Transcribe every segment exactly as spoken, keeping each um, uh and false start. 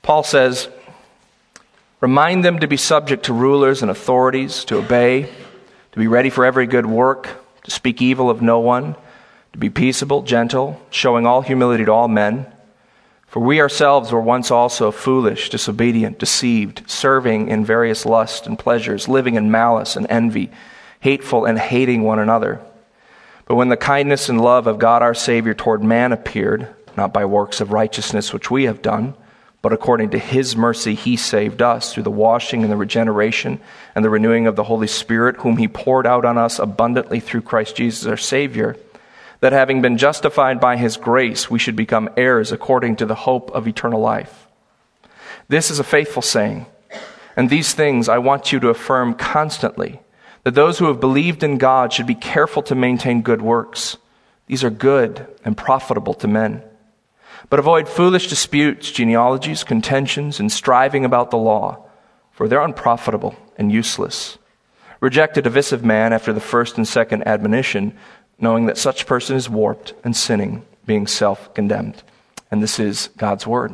Paul says, remind them to be subject to rulers and authorities, to obey, to be ready for every good work, to speak evil of no one, to be peaceable, gentle, showing all humility to all men. For we ourselves were once also foolish, disobedient, deceived, serving in various lusts and pleasures, living in malice and envy, hateful and hating one another. But when the kindness and love of God our Savior toward man appeared, not by works of righteousness which we have done, but according to his mercy he saved us through the washing and the regeneration and the renewing of the Holy Spirit, whom he poured out on us abundantly through Christ Jesus our Savior, that having been justified by his grace, we should become heirs according to the hope of eternal life. This is a faithful saying, and these things I want you to affirm constantly, that those who have believed in God should be careful to maintain good works. These are good and profitable to men. But avoid foolish disputes, genealogies, contentions, and striving about the law, for they're unprofitable and useless. Reject a divisive man after the first and second admonition, knowing that such person is warped and sinning, being self-condemned. And this is God's word.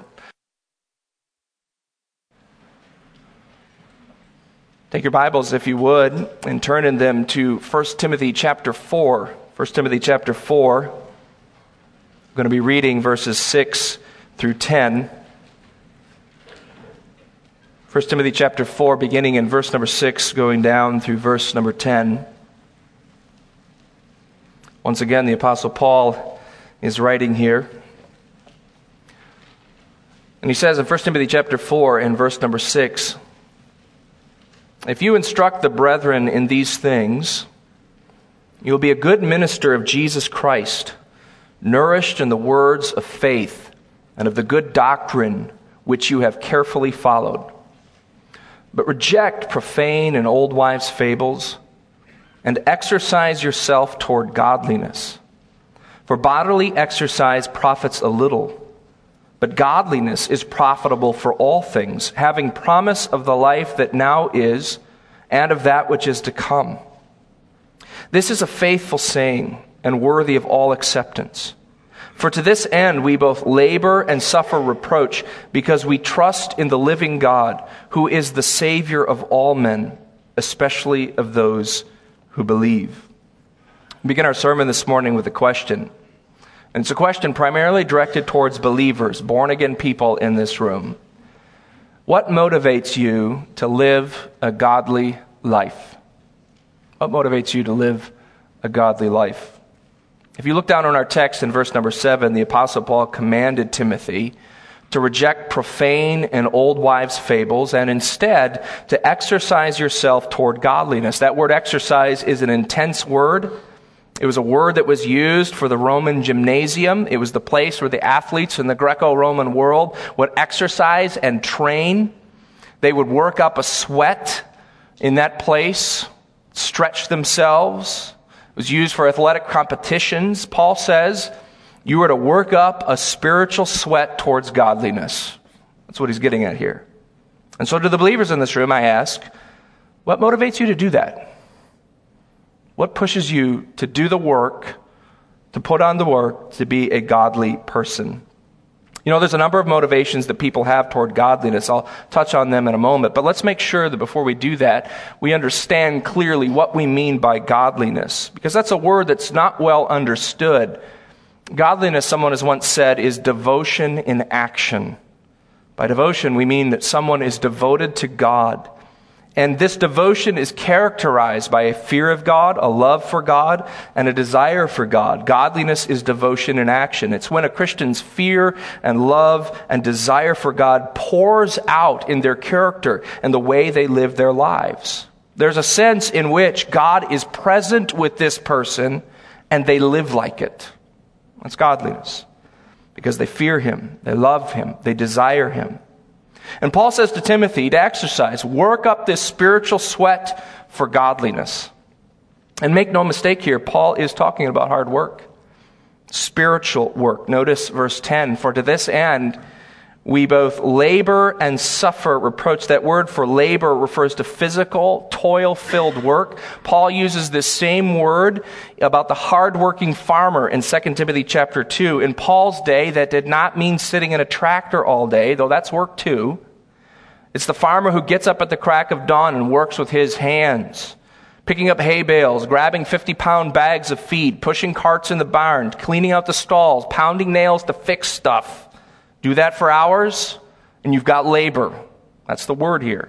Take your Bibles, if you would, and turn in them to First Timothy chapter four. First Timothy chapter four. I'm going to be reading verses six through ten. First Timothy chapter four, beginning in verse number six, going down through verse number ten. Once again, the Apostle Paul is writing here. And he says in First Timothy chapter four, in verse number six, if you instruct the brethren in these things, you will be a good minister of Jesus Christ, nourished in the words of faith and of the good doctrine which you have carefully followed. But reject profane and old wives' fables, and exercise yourself toward godliness. For bodily exercise profits a little, but godliness is profitable for all things, having promise of the life that now is, and of that which is to come. This is a faithful saying, and worthy of all acceptance. For to this end we both labor and suffer reproach, because we trust in the living God, who is the Savior of all men, especially of those who believe. We begin our sermon this morning with a question. And it's a question primarily directed towards believers, born-again people in this room. What motivates you to live a godly life? What motivates you to live a godly life? If you look down on our text in verse number seven, the Apostle Paul commanded Timothy to reject profane and old wives' fables, and instead to exercise yourself toward godliness. That word exercise is an intense word. It was a word that was used for the Roman gymnasium. It was the place where the athletes in the Greco-Roman world would exercise and train. They would work up a sweat in that place, stretch themselves. It was used for athletic competitions. Paul says, you are to work up a spiritual sweat towards godliness. That's what he's getting at here. And so to the believers in this room, I ask, what motivates you to do that? What pushes you to do the work, to put on the work, to be a godly person? You know, there's a number of motivations that people have toward godliness. I'll touch on them in a moment. But let's make sure that before we do that, we understand clearly what we mean by godliness, because that's a word that's not well understood. Godliness, someone has once said, is devotion in action. By devotion, we mean that someone is devoted to God. And this devotion is characterized by a fear of God, a love for God, and a desire for God. Godliness is devotion in action. It's when a Christian's fear and love and desire for God pours out in their character and the way they live their lives. There's a sense in which God is present with this person and they live like it. That's godliness. Because they fear him, they love him, they desire him. And Paul says to Timothy to exercise, work up this spiritual sweat for godliness. And make no mistake here, Paul is talking about hard work, spiritual work. Notice verse ten, for to this end We both labor and suffer reproach. That word for labor refers to physical, toil-filled work. Paul uses this same word about the hard-working farmer in Second Timothy chapter two. In Paul's day, that did not mean sitting in a tractor all day, though that's work too. It's the farmer who gets up at the crack of dawn and works with his hands, picking up hay bales, grabbing fifty-pound bags of feed, pushing carts in the barn, cleaning out the stalls, pounding nails to fix stuff. Do that for hours, and you've got labor. That's the word here.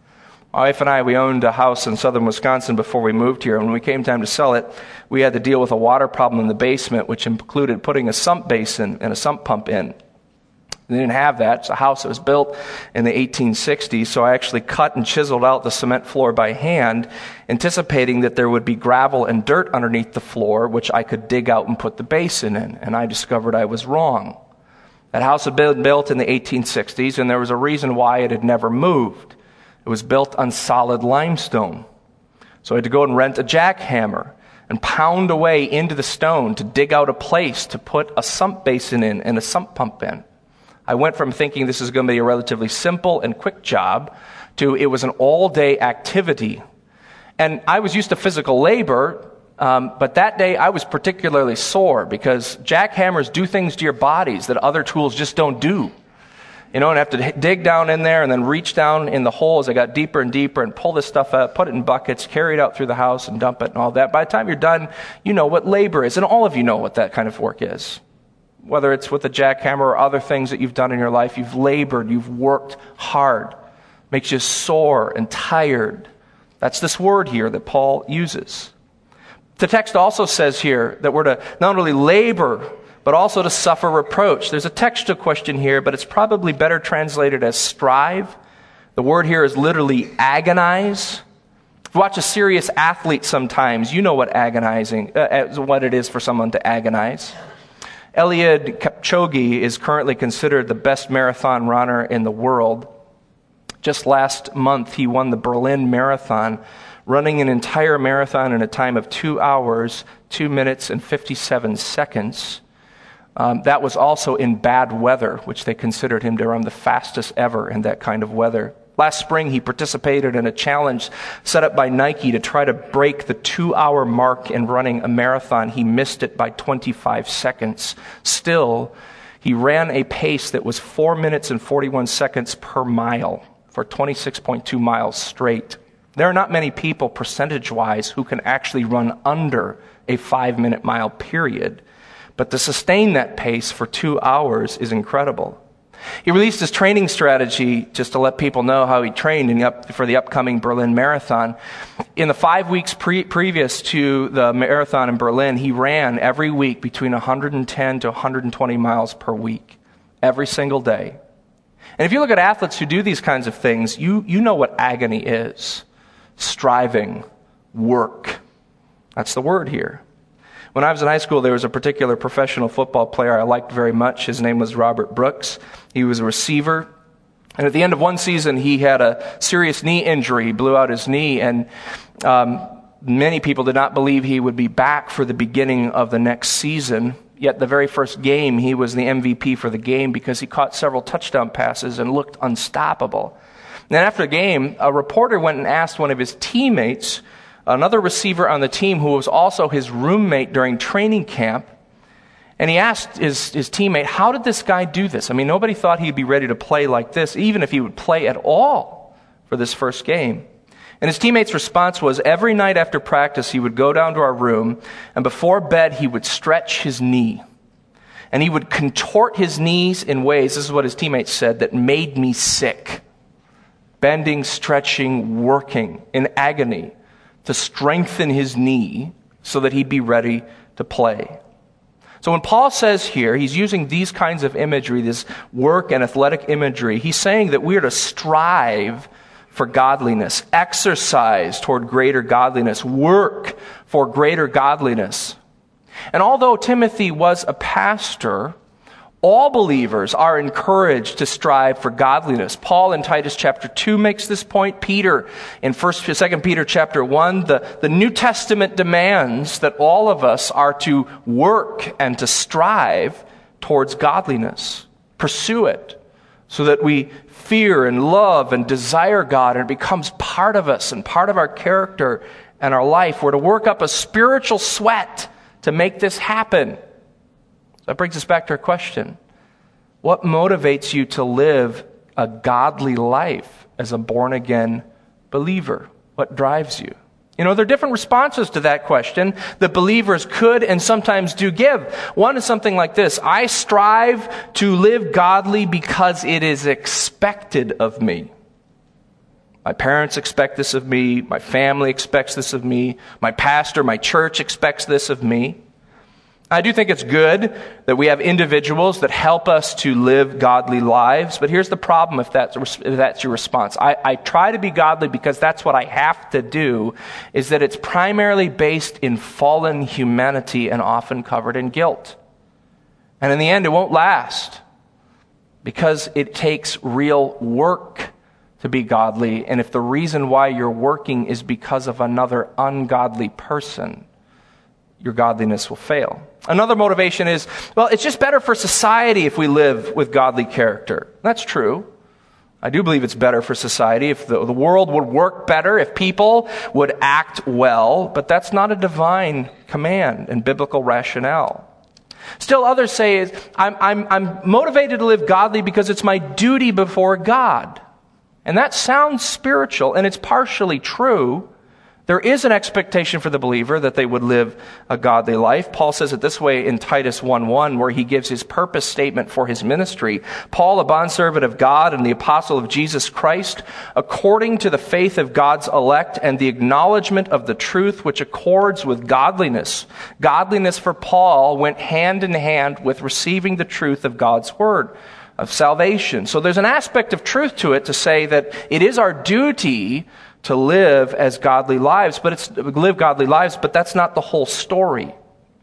My wife and I, we owned a house in southern Wisconsin before we moved here. And when we came time to sell it, we had to deal with a water problem in the basement, which included putting a sump basin and a sump pump in. They didn't have that. It's a house that was built in the eighteen sixties, so I actually cut and chiseled out the cement floor by hand, anticipating that there would be gravel and dirt underneath the floor, which I could dig out and put the basin in. And I discovered I was wrong. That house had been built in the eighteen sixties, and there was a reason why it had never moved. It was built on solid limestone. So I had to go and rent a jackhammer and pound away into the stone to dig out a place to put a sump basin in and a sump pump in. I went from thinking this is going to be a relatively simple and quick job to it was an all-day activity. And I was used to physical labor, Um, but that day I was particularly sore because jackhammers do things to your bodies that other tools just don't do. You know, and I have to dig down in there and then reach down in the hole as I got deeper and deeper and pull this stuff out, put it in buckets, carry it out through the house and dump it and all that. By the time you're done, you know what labor is. And all of you know what that kind of work is. Whether it's with a jackhammer or other things that you've done in your life, you've labored, you've worked hard. Makes you sore and tired. That's this word here that Paul uses. The text also says here that we're to not only labor, but also to suffer reproach. There's a textual question here, but it's probably better translated as strive. The word here is literally agonize. If you watch a serious athlete sometimes, you know what agonizing, uh, what it is for someone to agonize. Eliud Kipchoge is currently considered the best marathon runner in the world. Just last month, he won the Berlin Marathon, running an entire marathon in a time of two hours, two minutes, and fifty-seven seconds. Um, that was also in bad weather, which they considered him to run the fastest ever in that kind of weather. Last spring, he participated in a challenge set up by Nike to try to break the two-hour mark in running a marathon. He missed it by twenty-five seconds. Still, he ran a pace that was four minutes and forty-one seconds per mile for twenty-six point two miles straight. There are not many people, percentage-wise, who can actually run under a five-minute mile period. But to sustain that pace for two hours is incredible. He released his training strategy just to let people know how he trained in the up, for the upcoming Berlin Marathon. In the five weeks pre- previous to the marathon in Berlin, he ran every week between one hundred ten to one hundred twenty miles per week, every single day. And if you look at athletes who do these kinds of things, you, you know what agony is. Striving, work. That's the word here. When I was in high school, there was a particular professional football player I liked very much. His name was Robert Brooks. He was a receiver. And at the end of one season, he had a serious knee injury. He blew out his knee, and um, many people did not believe he would be back for the beginning of the next season. Yet the very first game, he was the M V P for the game because he caught several touchdown passes and looked unstoppable. And then after the game, a reporter went and asked one of his teammates, another receiver on the team who was also his roommate during training camp, and he asked his, his teammate, how did this guy do this? I mean, nobody thought he'd be ready to play like this, even if he would play at all for this first game. And his teammate's response was, every night after practice, he would go down to our room, and before bed, he would stretch his knee. And he would contort his knees in ways, this is what his teammates said, that made me sick. Bending, stretching, working in agony to strengthen his knee so that he'd be ready to play. So when Paul says here, he's using these kinds of imagery, this work and athletic imagery, he's saying that we are to strive for godliness, exercise toward greater godliness, work for greater godliness. And although Timothy was a pastor, all believers are encouraged to strive for godliness. Paul in Titus chapter two makes this point. Peter in First, Second Peter chapter one, the, the New Testament demands that all of us are to work and to strive towards godliness. Pursue it so that we fear and love and desire God, and it becomes part of us and part of our character and our life. We're to work up a spiritual sweat to make this happen. So that brings us back to our question. What motivates you to live a godly life as a born-again believer? What drives you? You know, there are different responses to that question that believers could and sometimes do give. One is something like this: I strive to live godly because it is expected of me. My parents expect this of me. My family expects this of me. My pastor, my church expects this of me. I do think it's good that we have individuals that help us to live godly lives, but here's the problem if that's, if that's your response. I, I try to be godly because that's what I have to do, is that it's primarily based in fallen humanity and often covered in guilt. And in the end, it won't last because it takes real work to be godly, and if the reason why you're working is because of another ungodly person, your godliness will fail. Another motivation is, well, it's just better for society if we live with godly character. That's true. I do believe it's better for society if the, the world would work better, if people would act well, but that's not a divine command and biblical rationale. Still, others say, is, I'm, I'm, I'm motivated to live godly because it's my duty before God. And that sounds spiritual, and it's partially true. There is an expectation for the believer that they would live a godly life. Paul says it this way in Titus one one, where he gives his purpose statement for his ministry. Paul, a bondservant of God and the apostle of Jesus Christ, according to the faith of God's elect and the acknowledgement of the truth which accords with godliness. Godliness for Paul went hand in hand with receiving the truth of God's word of salvation. So there's an aspect of truth to it to say that it is our duty to live as godly lives, but it's live godly lives, but that's not the whole story.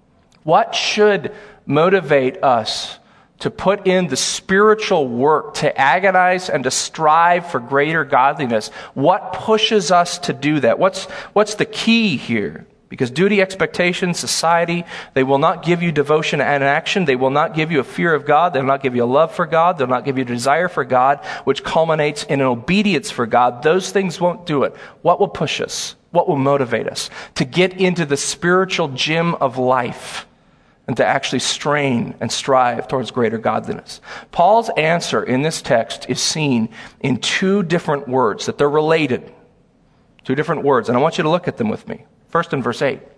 What should motivate us to put in the spiritual work, to agonize and to strive for greater godliness? What pushes us to do that? What's, what's the key here? Because duty, expectation, society, they will not give you devotion and action. They will not give you a fear of God. They'll not give you a love for God. They'll not give you a desire for God, which culminates in an obedience for God. Those things won't do it. What will push us? What will motivate us to get into the spiritual gym of life and to actually strain and strive towards greater godliness? Paul's answer in this text is seen in two different words, that they're related. Two different words, and I want you to look at them with me. First in verse eight.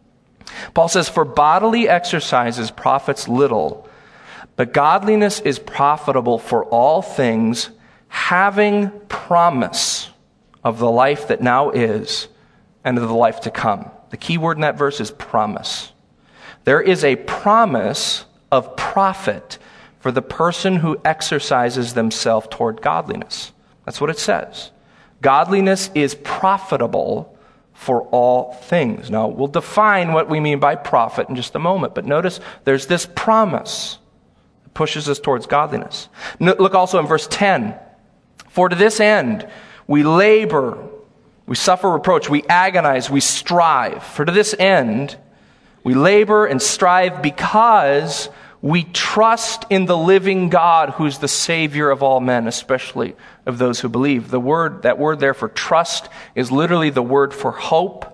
Paul says, "For bodily exercises profits little, but godliness is profitable for all things, having promise of the life that now is and of the life to come." The key word in that verse is promise. There is a promise of profit for the person who exercises themselves toward godliness. That's what it says. Godliness is profitable for all things. Now, we'll define what we mean by profit in just a moment, but notice there's this promise that pushes us towards godliness. Look also in verse ten. "For to this end we labor, we suffer reproach, we agonize, we strive. For to this end we labor and strive because we trust in the living God, who's the Savior of all men, especially of those who believe." The word, that word there for trust, is literally the word for hope.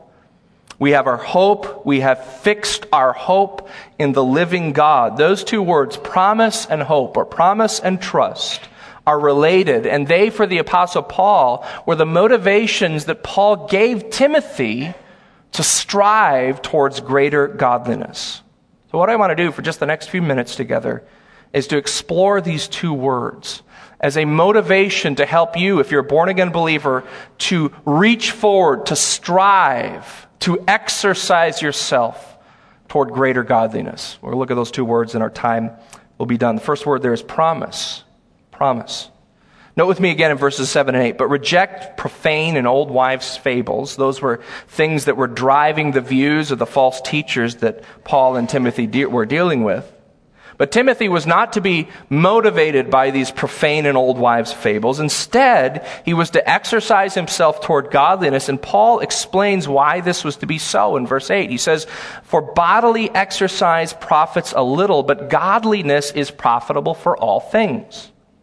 We have our hope, we have fixed our hope in the living God. Those two words, promise and hope, or promise and trust, are related. And they, for the Apostle Paul, were the motivations that Paul gave Timothy to strive towards greater godliness. So what I want to do for just the next few minutes together is to explore these two words as a motivation to help you, if you're a born-again believer, to reach forward, to strive, to exercise yourself toward greater godliness. We'll look at those two words and our time will be done. The first word there is promise. Promise. Note with me again in verses seven and eight, "But reject profane and old wives' fables." Those were things that were driving the views of the false teachers that Paul and Timothy de- were dealing with. But Timothy was not to be motivated by these profane and old wives' fables. Instead, he was to exercise himself toward godliness, and Paul explains why this was to be so in verse eight. He says, "For bodily exercise profits a little, but godliness is profitable for all things."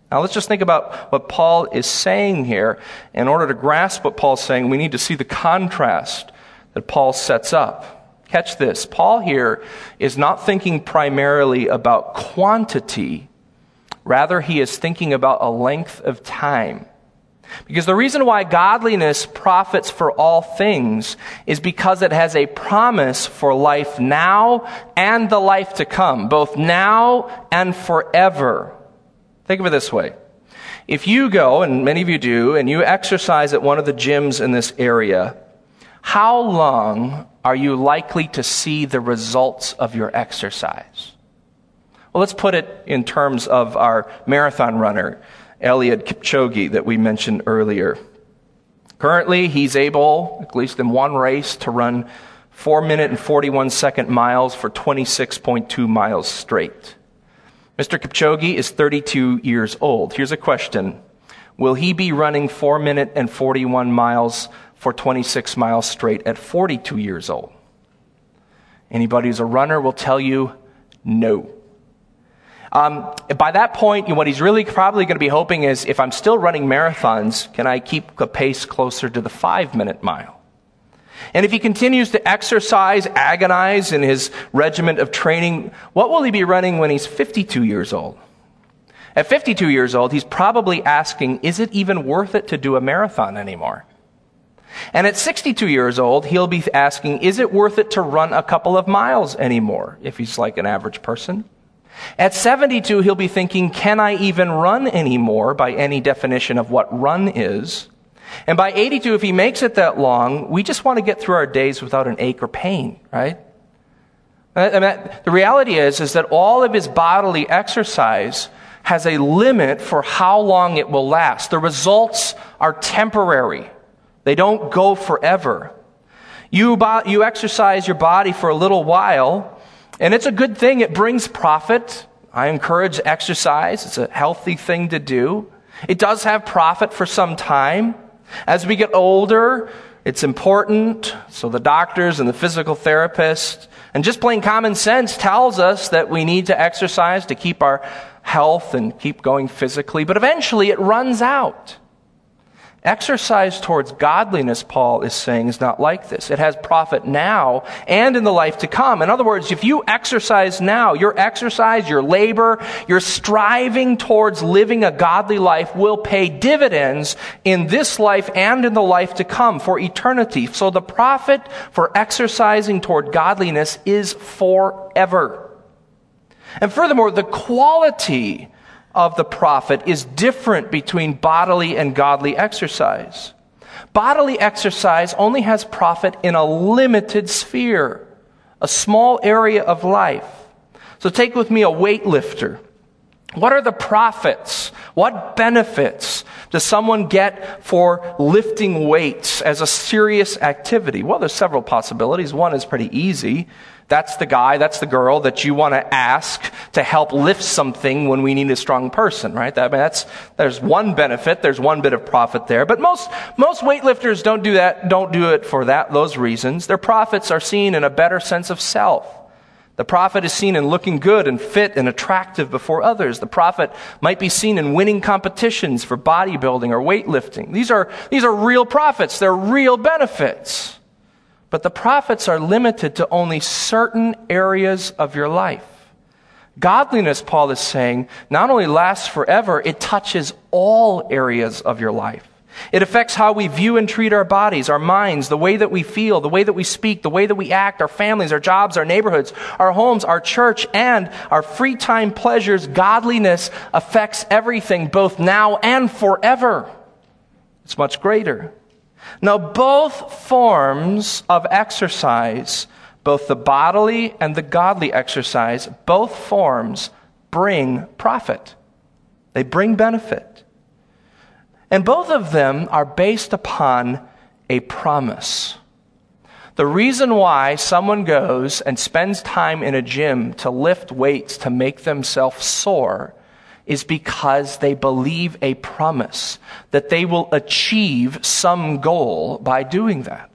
Now let's just think about what Paul is saying here. In order to grasp what Paul's saying, we need to see the contrast that Paul sets up. Catch this. Paul here is not thinking primarily about quantity. Rather, he is thinking about a length of time. Because the reason why godliness profits for all things is because it has a promise for life now and the life to come, both now and forever. Think of it this way. If you go, and many of you do, and you exercise at one of the gyms in this area, how long are you likely to see the results of your exercise? Well, let's put it in terms of our marathon runner, Eliud Kipchoge, that we mentioned earlier. Currently, he's able, at least in one race, to run four minute and forty-one second miles for twenty-six point two miles straight. Mister Kipchoge is thirty-two years old. Here's a question. Will he be running four minute and forty-one miles for twenty-six miles straight at forty-two years old? Anybody who's a runner will tell you no. Um, by that point, what he's really probably going to be hoping is, if I'm still running marathons, can I keep the pace closer to the five-minute mile? And if he continues to exercise, agonize in his regiment of training, what will he be running when he's fifty-two years old? At fifty-two years old, he's probably asking, is it even worth it to do a marathon anymore? And at sixty-two years old, he'll be asking, is it worth it to run a couple of miles anymore, if he's like an average person? At seventy-two, he'll be thinking, can I even run anymore by any definition of what run is? And by eighty-two, if he makes it that long, we just want to get through our days without an ache or pain, right? I mean, the reality is, is that all of his bodily exercise has a limit for how long it will last. The results are temporary. They don't go forever. You, you exercise your body for a little while, and it's a good thing. It brings profit. I encourage exercise. It's a healthy thing to do. It does have profit for some time. As we get older, it's important. So the doctors and the physical therapists and just plain common sense tells us that we need to exercise to keep our health and keep going physically. But eventually it runs out. Exercise towards godliness, Paul is saying, is not like this. It has profit now and in the life to come. In other words, if you exercise now, your exercise, your labor, your striving towards living a godly life will pay dividends in this life and in the life to come for eternity. So the profit for exercising toward godliness is forever. And furthermore, the quality of the profit is different between bodily and godly exercise. Bodily exercise only has profit in a limited sphere, a small area of life. So take with me a weightlifter. What are the profits? What benefits does someone get for lifting weights as a serious activity? Well, there's several possibilities. One is pretty easy. That's the guy, that's the girl that you want to ask to help lift something when we need a strong person, right? That, I mean, that's, there's one benefit, there's one bit of profit there. But most, most weightlifters don't do that, don't do it for that, those reasons. Their profits are seen in a better sense of self. The profit is seen in looking good and fit and attractive before others. The profit might be seen in winning competitions for bodybuilding or weightlifting. These are, these are real profits. They're real benefits. But the profits are limited to only certain areas of your life. Godliness, Paul is saying, not only lasts forever, it touches all areas of your life. It affects how we view and treat our bodies, our minds, the way that we feel, the way that we speak, the way that we act, our families, our jobs, our neighborhoods, our homes, our church, and our free time pleasures. Godliness affects everything, both now and forever. It's much greater. Now, both forms of exercise, both the bodily and the godly exercise, both forms bring profit. They bring benefit. And both of them are based upon a promise. The reason why someone goes and spends time in a gym to lift weights to make themselves sore is because they believe a promise that they will achieve some goal by doing that.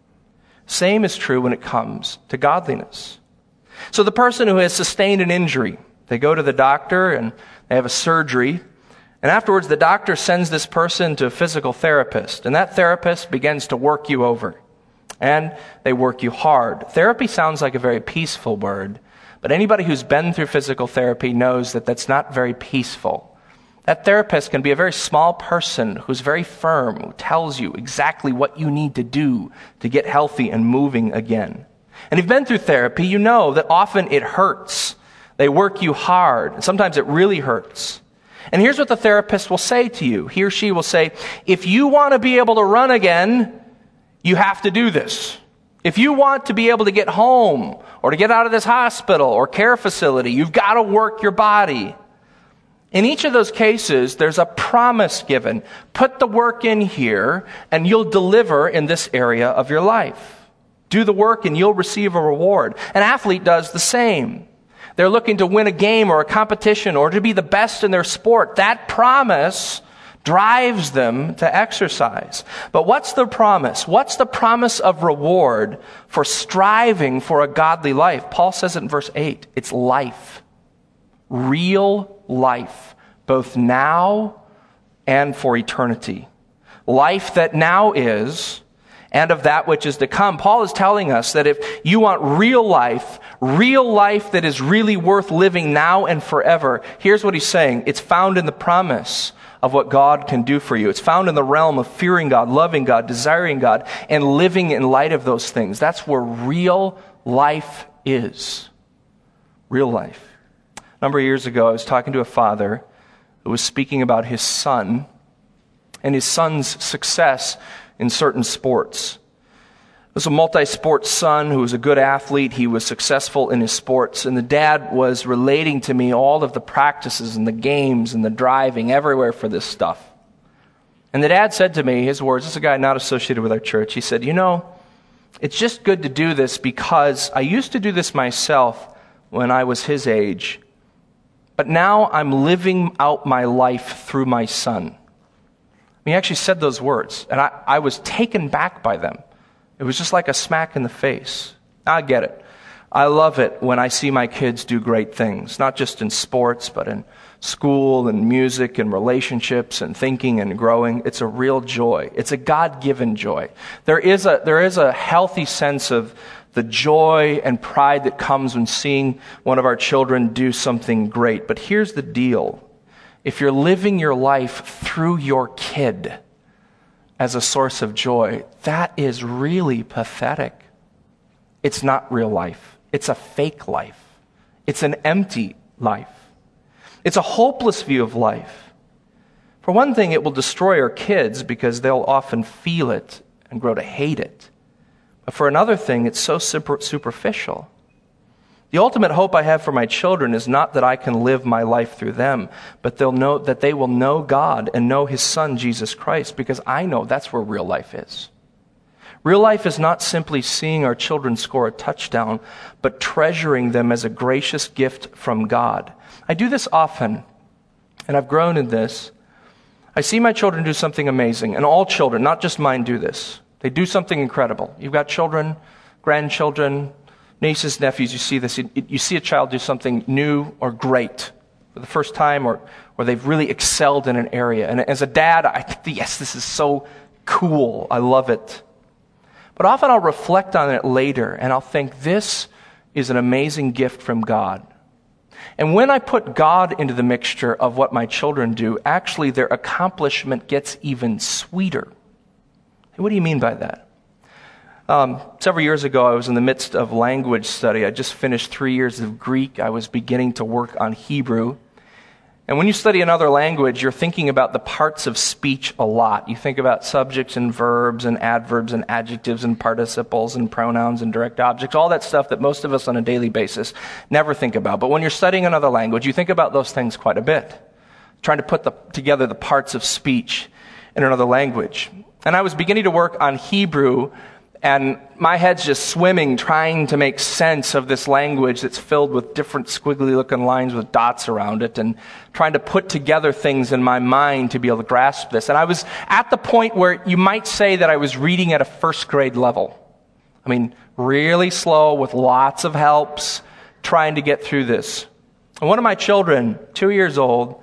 Same is true when it comes to godliness. So the person who has sustained an injury, they go to the doctor and they have a surgery, And afterwards, the doctor sends this person to a physical therapist, and that therapist begins to work you over. And they work you hard. Therapy sounds like a very peaceful word, but anybody who's been through physical therapy knows that that's not very peaceful. That therapist can be a very small person who's very firm, who tells you exactly what you need to do to get healthy and moving again. And if you've been through therapy, you know that often it hurts. They work you hard, and sometimes it really hurts. And here's what the therapist will say to you. He or she will say, if you want to be able to run again, you have to do this. If you want to be able to get home or to get out of this hospital or care facility, you've got to work your body. In each of those cases, there's a promise given. Put the work in here and you'll deliver in this area of your life. Do the work and you'll receive a reward. An athlete does the same. They're looking to win a game or a competition or to be the best in their sport. That promise drives them to exercise. But what's the promise? What's the promise of reward for striving for a godly life? Paul says it in verse eight. It's life. Real life. Both now and for eternity. Life that now is and of that which is to come. Paul is telling us that if you want real life, real life that is really worth living now and forever, here's what he's saying. It's found in the promise of what God can do for you. It's found in the realm of fearing God, loving God, desiring God, and living in light of those things. That's where real life is. Real life. A number of years ago, I was talking to a father who was speaking about his son and his son's success in certain sports. It was a multi-sport son who was a good athlete. He was successful in his sports. And the dad was relating to me all of the practices and the games and the driving everywhere for this stuff. And the dad said to me, his words, this is a guy not associated with our church. He said, you know, it's just good to do this because I used to do this myself when I was his age. But now I'm living out my life through my son. He actually said those words, and I, I was taken back by them. It was just like a smack in the face. I get it. I love it when I see my kids do great things, not just in sports, but in school and music and relationships and thinking and growing. It's a real joy. It's a God-given joy. There is a, there is a healthy sense of the joy and pride that comes when seeing one of our children do something great. But here's the deal. If you're living your life through your kid as a source of joy, that is really pathetic. It's not real life. It's a fake life. It's an empty life. It's a hopeless view of life. For one thing, it will destroy our kids because they'll often feel it and grow to hate it. But for another thing, it's so super, superficial. The ultimate hope I have for my children is not that I can live my life through them, but they'll know that they will know God and know His Son, Jesus Christ, because I know that's where real life is. Real life is not simply seeing our children score a touchdown, but treasuring them as a gracious gift from God. I do this often, and I've grown in this. I see my children do something amazing, and all children, not just mine, do this. They do something incredible. You've got children, grandchildren, nieces, nephews, you see this. You, you see a child do something new or great for the first time, or, or they've really excelled in an area. And as a dad, I think, yes, this is so cool. I love it. But often I'll reflect on it later, and I'll think, this is an amazing gift from God. And when I put God into the mixture of what my children do, actually their accomplishment gets even sweeter. What do you mean by that? Um, several years ago, I was in the midst of language study. I just finished three years of Greek. I was beginning to work on Hebrew. And when you study another language, you're thinking about the parts of speech a lot. You think about subjects and verbs and adverbs and adjectives and participles and pronouns and direct objects, all that stuff that most of us on a daily basis never think about. But when you're studying another language, you think about those things quite a bit, trying to put the, together the parts of speech in another language. And I was beginning to work on Hebrew, and my head's just swimming trying to make sense of this language that's filled with different squiggly-looking lines with dots around it, and trying to put together things in my mind to be able to grasp this. And I was at the point where you might say that I was reading at a first grade level. I mean, really slow with lots of helps, trying to get through this. And one of my children, two years old,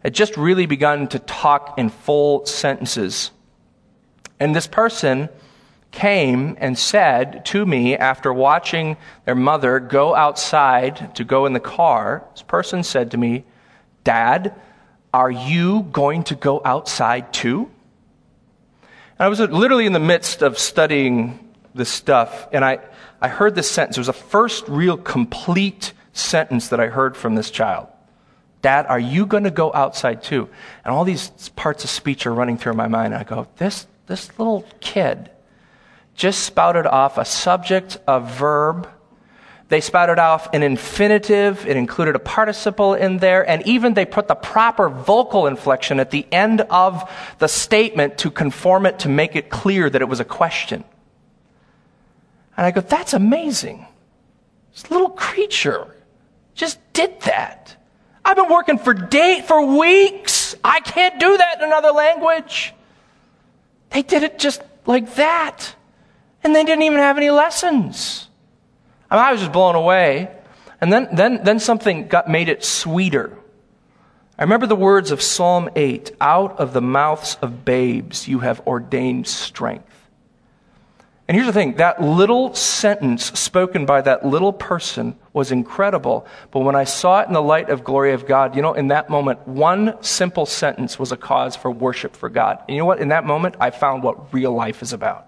had just really begun to talk in full sentences. And this person came and said to me, after watching their mother go outside to go in the car, this person said to me, "Dad, are you going to go outside too?" And I was literally in the midst of studying this stuff, and I, I heard this sentence. It was the first real complete sentence that I heard from this child. "Dad, are you going to go outside too?" And all these parts of speech are running through my mind. And I go, this, this little kid just spouted off a subject, a verb. They spouted off an infinitive. It included a participle in there. And even they put the proper vocal inflection at the end of the statement to conform it, to make it clear that it was a question. And I go, that's amazing. This little creature just did that. I've been working for day, for weeks. I can't do that in another language. They did it just like that. And they didn't even have any lessons. I mean, I was just blown away. And then, then, then something got made it sweeter. I remember the words of Psalm eight, "Out of the mouths of babes you have ordained strength." And here's the thing, that little sentence spoken by that little person was incredible. But when I saw it in the light of glory of God, you know, in that moment, one simple sentence was a cause for worship for God. And you know what? In that moment, I found what real life is about.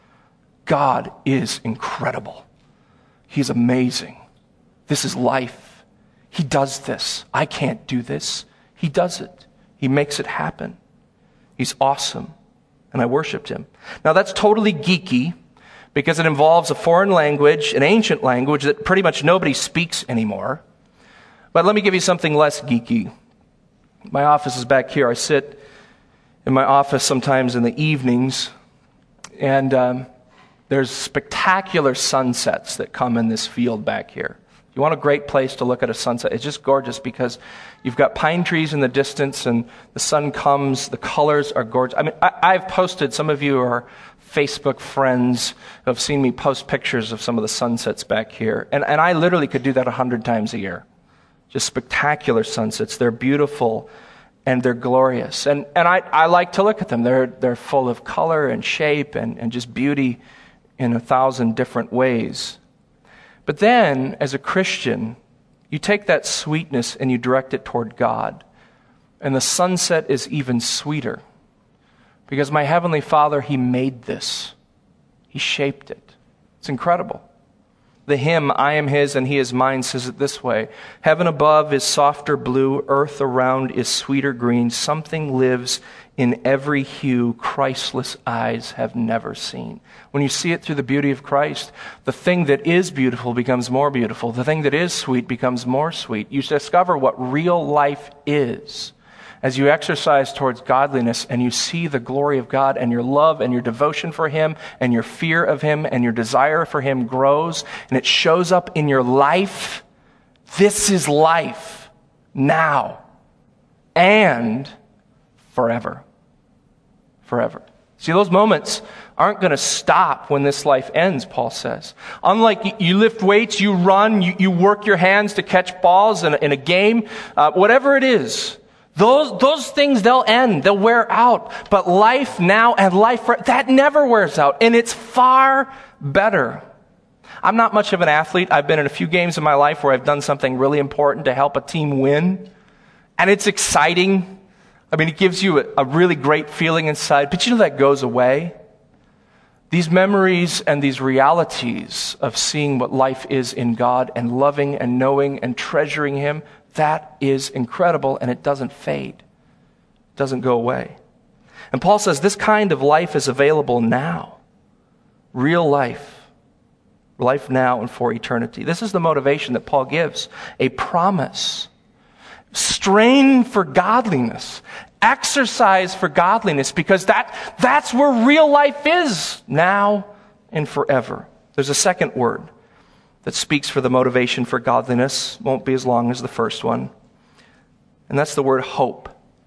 God is incredible. He's amazing. This is life. He does this. I can't do this. He does it. He makes it happen. He's awesome. And I worshiped him. Now that's totally geeky because it involves a foreign language, an ancient language that pretty much nobody speaks anymore. But let me give you something less geeky. My office is back here. I sit in my office sometimes in the evenings, and um, there's spectacular sunsets that come in this field back here. You want a great place to look at a sunset. It's just gorgeous because you've got pine trees in the distance and the sun comes. The colors are gorgeous. I mean, I, I've posted, some of you are Facebook friends who have seen me post pictures of some of the sunsets back here. And, and I literally could do that a hundred times a year. Just spectacular sunsets. They're beautiful and they're glorious. And, and I, I like to look at them. They're, they're full of color and shape and, and just beauty in a thousand different ways. But then, as a Christian, you take that sweetness and you direct it toward God. And the sunset is even sweeter. Because my Heavenly Father, He made this. He shaped it. It's incredible. The hymn, "I am His and He is mine," says it this way: "Heaven above is softer blue, earth around is sweeter green. Something lives in every hue Christless eyes have never seen." When you see it through the beauty of Christ, the thing that is beautiful becomes more beautiful. The thing that is sweet becomes more sweet. You discover what real life is as you exercise towards godliness and you see the glory of God, and your love and your devotion for Him and your fear of Him and your desire for Him grows, and it shows up in your life. This is life now and forever. Forever. See, those moments aren't going to stop when this life ends, Paul says. Unlike you lift weights, you run, you, you work your hands to catch balls in a, in a game, uh, whatever it is, those, those things, they'll end, they'll wear out. But life now and life, that never wears out. And it's far better. I'm not much of an athlete. I've been in a few games in my life where I've done something really important to help a team win. And it's exciting. I mean, it gives you a, a really great feeling inside, but you know that goes away. These memories and these realities of seeing what life is in God and loving and knowing and treasuring Him, that is incredible, and it doesn't fade. It doesn't go away. And Paul says this kind of life is available now. Real life. Life now and for eternity. This is the motivation that Paul gives. A promise. Strain for godliness. Exercise for godliness, because that, that's where real life is now and forever. There's a second word that speaks for the motivation for godliness. Won't be as long as the first one. And that's the word hope.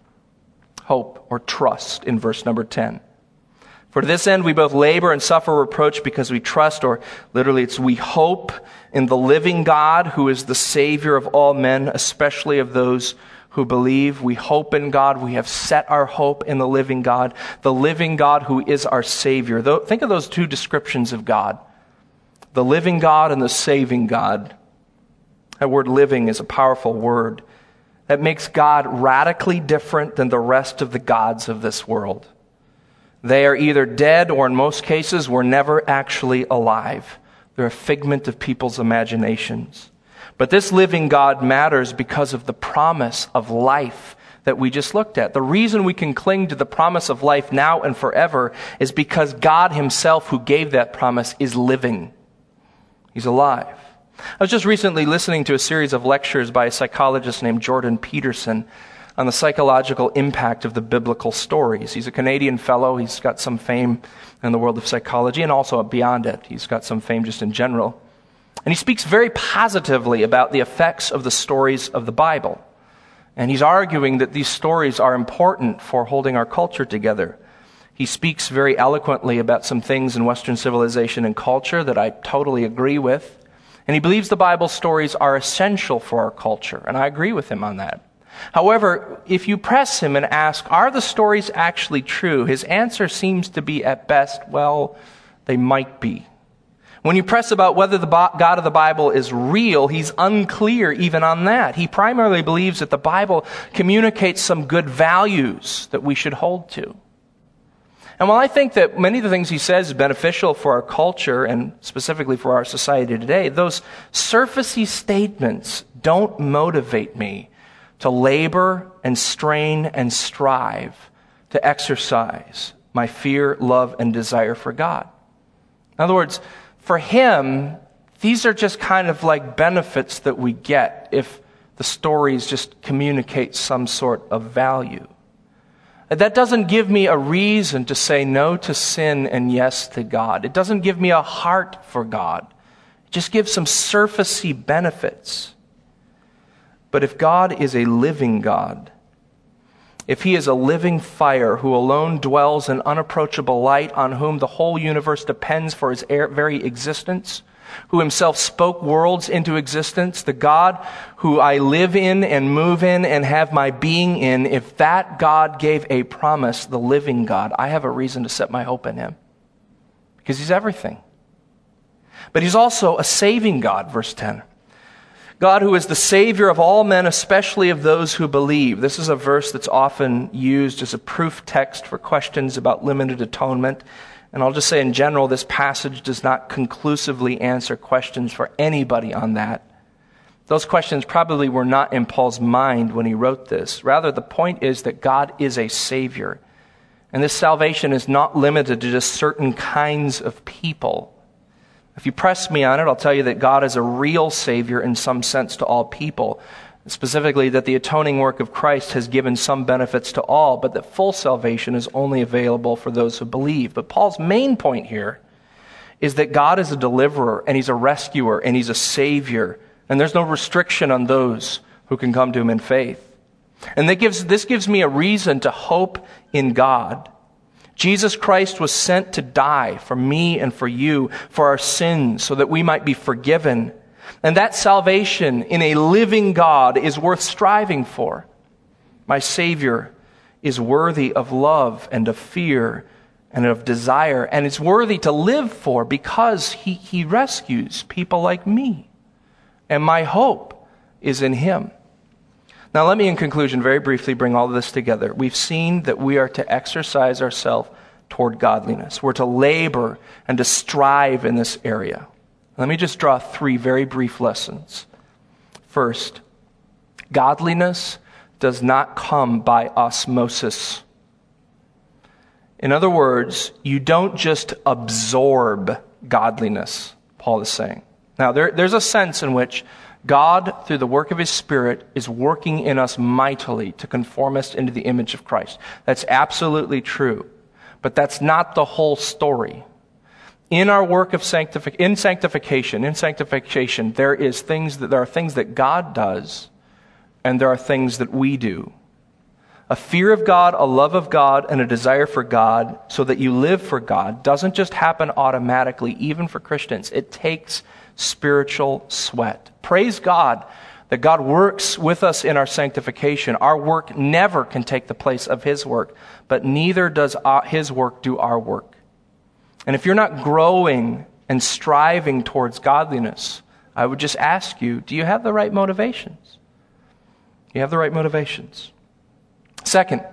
Hope or trust in verse number ten. For to this end we both labor and suffer reproach because we trust, or literally it's we hope in the living God who is the Savior of all men, especially of those who believe. We hope in God. We have set our hope in the living God, the living God who is our Savior. Though, think of those two descriptions of God, the living God and the saving God. That word living is a powerful word that makes God radically different than the rest of the gods of this world. They are either dead or, in most cases, were never actually alive. They're a figment of people's imaginations. But this living God matters because of the promise of life that we just looked at. The reason we can cling to the promise of life now and forever is because God himself, who gave that promise, is living. He's alive. I was just recently listening to a series of lectures by a psychologist named Jordan Peterson on the psychological impact of the biblical stories. He's a Canadian fellow. He's got some fame in the world of psychology and also beyond it. He's got some fame just in general. And he speaks very positively about the effects of the stories of the Bible. And he's arguing that these stories are important for holding our culture together. He speaks very eloquently about some things in Western civilization and culture that I totally agree with. And he believes the Bible stories are essential for our culture, and I agree with him on that. However, if you press him and ask, are the stories actually true? His answer seems to be, at best, well, they might be. When you press about whether the God of the Bible is real, he's unclear even on that. He primarily believes that the Bible communicates some good values that we should hold to. And while I think that many of the things he says is beneficial for our culture and specifically for our society today, those surfacey statements don't motivate me to labor and strain and strive to exercise my fear, love, and desire for God. In other words, for him, these are just kind of like benefits that we get if the stories just communicate some sort of value. That doesn't give me a reason to say no to sin and yes to God. It doesn't give me a heart for God. It just gives some surfacey benefits. But if God is a living God, if he is a living fire who alone dwells in unapproachable light, on whom the whole universe depends for his very existence, who himself spoke worlds into existence, the God who I live in and move in and have my being in, if that God gave a promise, the living God, I have a reason to set my hope in him. Because he's everything. But he's also a saving God, verse ten. God who is the Savior of all men, especially of those who believe. This is a verse that's often used as a proof text for questions about limited atonement. And I'll just say in general, this passage does not conclusively answer questions for anybody on that. Those questions probably were not in Paul's mind when he wrote this. Rather, the point is that God is a Savior. And this salvation is not limited to just certain kinds of people. If you press me on it, I'll tell you that God is a real Savior in some sense to all people. Specifically, that the atoning work of Christ has given some benefits to all, but that full salvation is only available for those who believe. But Paul's main point here is that God is a deliverer, and he's a rescuer, and he's a Savior. And there's no restriction on those who can come to him in faith. And that gives, this gives me a reason to hope in God. Jesus Christ was sent to die for me and for you, for our sins, so that we might be forgiven. And that salvation in a living God is worth striving for. My Savior is worthy of love and of fear and of desire, and is worthy to live for because he, he rescues people like me. And my hope is in him. Now let me, in conclusion, very briefly bring all of this together. We've seen that we are to exercise ourselves toward godliness. We're to labor and to strive in this area. Let me just draw three very brief lessons. First, godliness does not come by osmosis. In other words, you don't just absorb godliness, Paul is saying. Now, there, there's a sense in which God, through the work of his Spirit, is working in us mightily to conform us into the image of Christ. That's absolutely true. But that's not the whole story. In our work of sanctific- in sanctification, in sanctification, there is things that there are things that God does, and there are things that we do. A fear of God, a love of God, and a desire for God, so that you live for God, doesn't just happen automatically, even for Christians. It takes spiritual sweat. Praise God that God works with us in our sanctification. Our work never can take the place of His work, but neither does our, His work do our work. And if you're not growing and striving towards godliness, I would just ask you, do you have the right motivations? You have the right motivations. Second,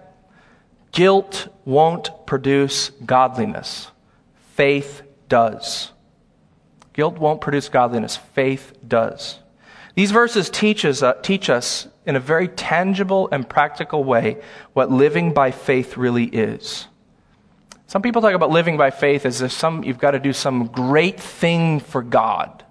guilt won't produce godliness. Faith does. Guilt won't produce godliness. Faith does. These verses teach us, uh, teach us in a very tangible and practical way what living by faith really is. Some people talk about living by faith as if some you've got to do some great thing for God.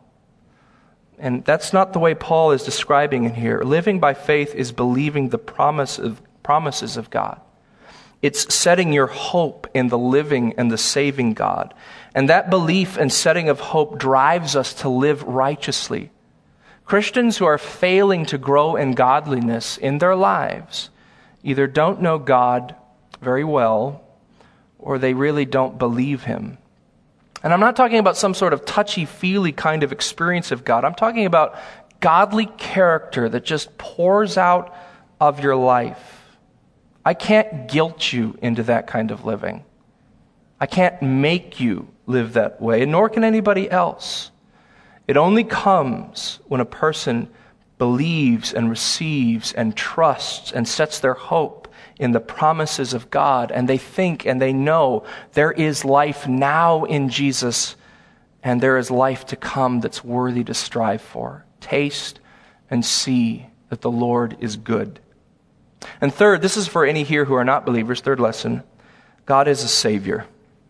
And that's not the way Paul is describing it here. Living by faith is believing the promise of, promises of God. It's setting your hope in the living and the saving God. And that belief and setting of hope drives us to live righteously. Christians who are failing to grow in godliness in their lives either don't know God very well or they really don't believe Him. And I'm not talking about some sort of touchy-feely kind of experience of God. I'm talking about godly character that just pours out of your life. I can't guilt you into that kind of living. I can't make you live that way, nor can anybody else. It only comes when a person believes and receives and trusts and sets their hope in the promises of God, and they think and they know there is life now in Jesus, and there is life to come that's worthy to strive for. Taste and see that the Lord is good. And third, this is for any here who are not believers, third lesson, God is a Savior.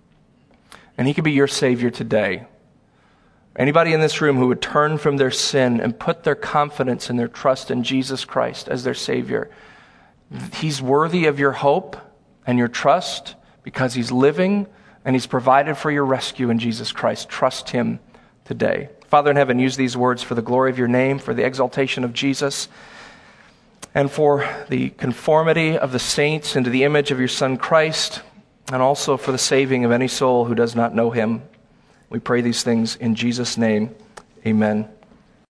And He can be your Savior today. Anybody in this room who would turn from their sin and put their confidence and their trust in Jesus Christ as their Savior, He's worthy of your hope and your trust because He's living and He's provided for your rescue in Jesus Christ. Trust Him today. Father in heaven, use these words for the glory of your name, for the exaltation of Jesus, and for the conformity of the saints into the image of your Son Christ, and also for the saving of any soul who does not know Him. We pray these things in Jesus' name. Amen.